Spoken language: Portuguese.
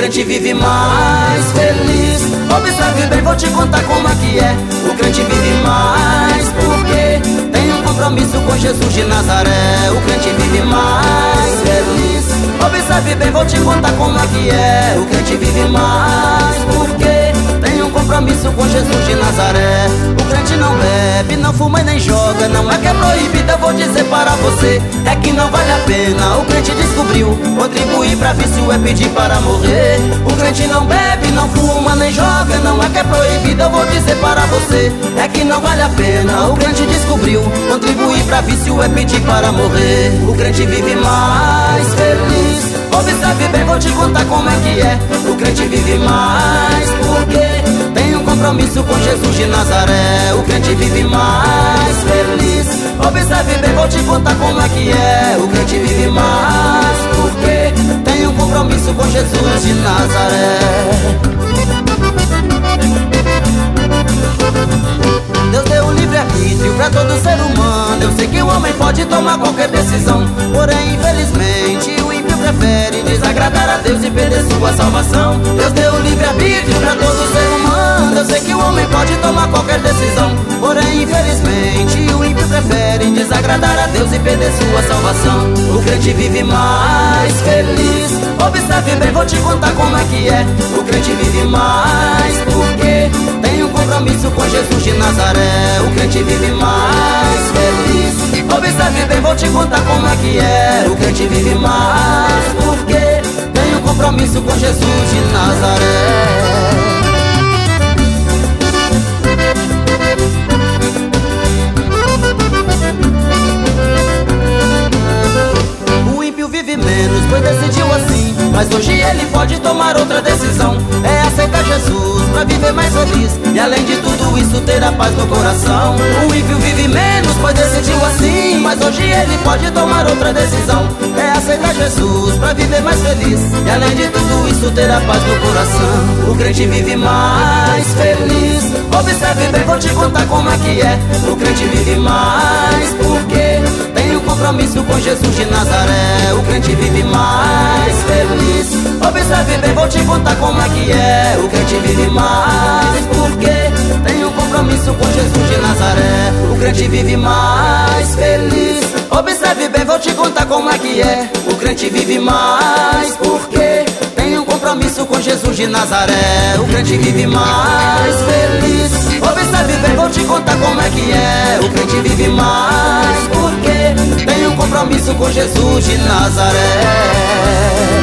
crente vive mais feliz. Observe bem, vou te contar como é que é. O crente vive mais porque tem um compromisso com Jesus de Nazaré. O crente vive mais feliz. Observe bem, vou te contar como é que é. O crente vive mais porque tem um compromisso com Jesus de Nazaré. O crente não bebe, não fuma e nem joga. Não é que é proibido, eu vou dizer para você, é que não vale a pena. O crente descobriu, contribuir pra vício é pedir para morrer. O crente não bebe, não fuma nem joga. Não é que é proibido, eu vou dizer para você, é que não vale a pena. O crente descobriu, contribuir pra vício é pedir para morrer. O crente vive mais feliz. Observe bem, vou te contar como é que é. O crente vive mais porque tem um compromisso com Jesus de Nazaré. O crente vive mais feliz. Observe bem, vou te contar como é que é. O crente vive mais porque tem um compromisso com Jesus de Nazaré. Deus deu o livre-arbítrio pra todo ser humano. Eu sei que o homem pode tomar qualquer decisão, porém, infelizmente, o ímpio prefere desagradar a Deus e perder sua salvação. Deus deu o livre-arbítrio pra todo ser humano. Eu sei que o homem pode tomar qualquer decisão, porém, infelizmente, o ímpio prefere desagradar a Deus e perder sua salvação. O crente vive mais feliz. Observe bem, vou te contar como é que é. O crente vive mais porque tem um compromisso com Jesus de Nazaré. O crente vive mais feliz. Observe bem, vou te contar como é que é. O crente vive mais porque tem um compromisso com Jesus de Nazaré. Vive menos, pois decidiu assim, mas hoje ele pode tomar outra decisão. É aceitar Jesus pra viver mais feliz e além de tudo isso ter a paz no coração. O ímpio vive menos, pois decidiu assim, mas hoje ele pode tomar outra decisão. É aceitar Jesus pra viver mais feliz e além de tudo isso ter a paz no coração. O crente vive mais feliz. Observe bem, vou te contar como é que é. O crente vive mais porque tem um compromisso com Jesus de Nazaré. O crente vive mais feliz. Observe bem, vou te contar como é que é. O crente vive mais porque tem um compromisso com Jesus de Nazaré. O crente vive mais feliz. Observe bem, vou te contar como é que é. O crente vive mais porque tem um compromisso com Jesus de Nazaré. O crente vive mais feliz. Observe bem, vou te contar como é que é. O crente vive mais porque tem um compromisso com Jesus de Nazaré.